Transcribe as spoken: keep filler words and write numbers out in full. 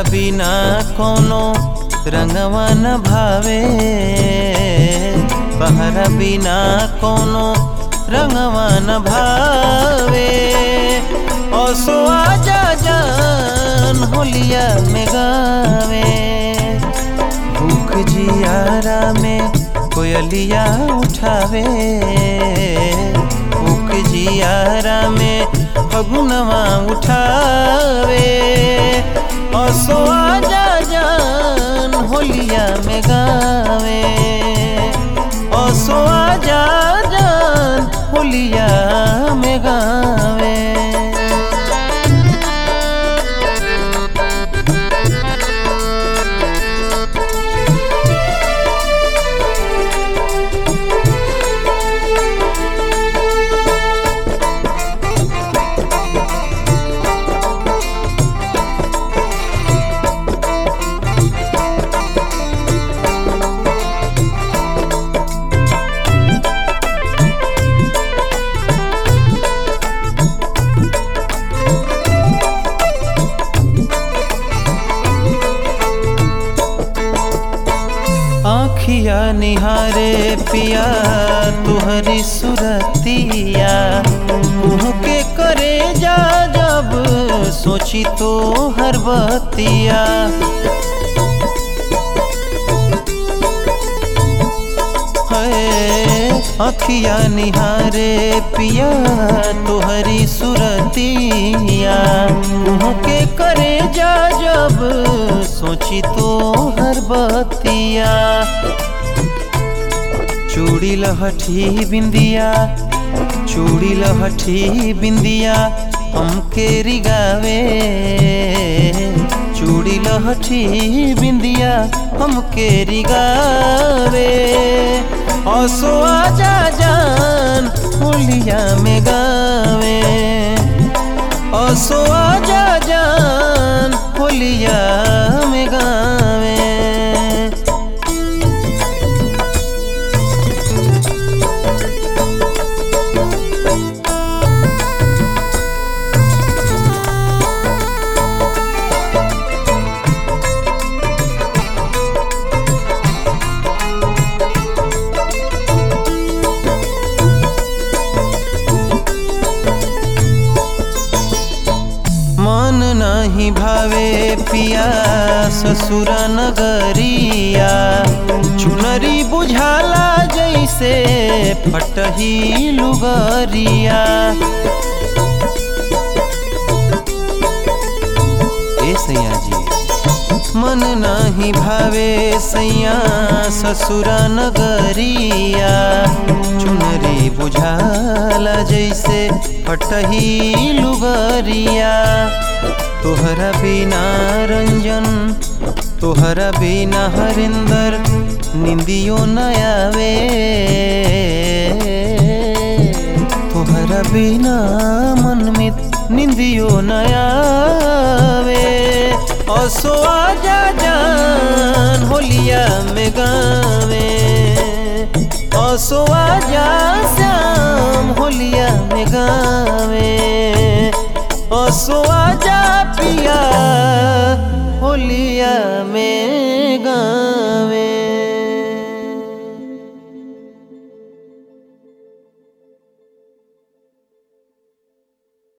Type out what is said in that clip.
बिना कोनो रंगवा न भावे, तोहरा बिना कोनो रंगवा न भावे। ओसो आजा जान होलिया में गावे, भूख जियारा में कोयलिया उठावे, भूख जियारा में फगुनवा उठावे। ओसो आजा जान होलिया में गावे, ओसो आजा जान होलिया में गावे। आँखिया निहारे पिया तुहरी सुरतिया, मुँह के करे जा जब सोची तो हर बतिया। आँखिया निहारे पिया तुहरी सुरतिया, मुँह के करे जा जब सोची तो हर बतिया। चूड़ी लहठी बिंदिया, चूड़ी लहठी बिंदिया हमके रिगावे, चूड़ी लहठी बिंदिया हमके रिगावे। ओसो आजा जान होलिया में गावे, ओसो आजा जान होलिया में गावे। मन नहीं भावे पिया ससुर नगरिया, चुनरी बुझाला जैसे फटही लुगरिया। ए सैया जी मन नहीं भावे सैया ससुर नगरिया, चुनरी बुझाला जैसे फटही लुगरिया। तोहरा बिना रंजन, तोहरा बिना हरिंदर निंदियो न आवे, तोहरा बिना मनमित निंदियो न आवे। ओसो आजा जान होलिया में गावे, ओसो आजा श्याम होलिया में गावे, ओसो आजा पिया होलिया में